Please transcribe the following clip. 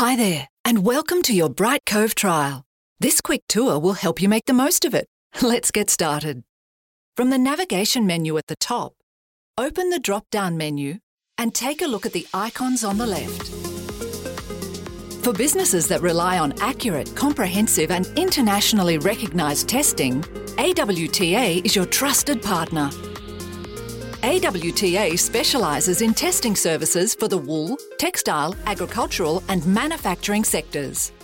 Hi there, and welcome to your Bright Cove trial. This quick tour will help you make the most of it. Let's get started. From the navigation menu at the top, open the drop-down menu and take a look at the icons on the left. For businesses that rely on accurate, comprehensive and internationally recognised testing, AWTA is your trusted partner. AWTA specialises in testing services for the wool, textile, agricultural and manufacturing sectors.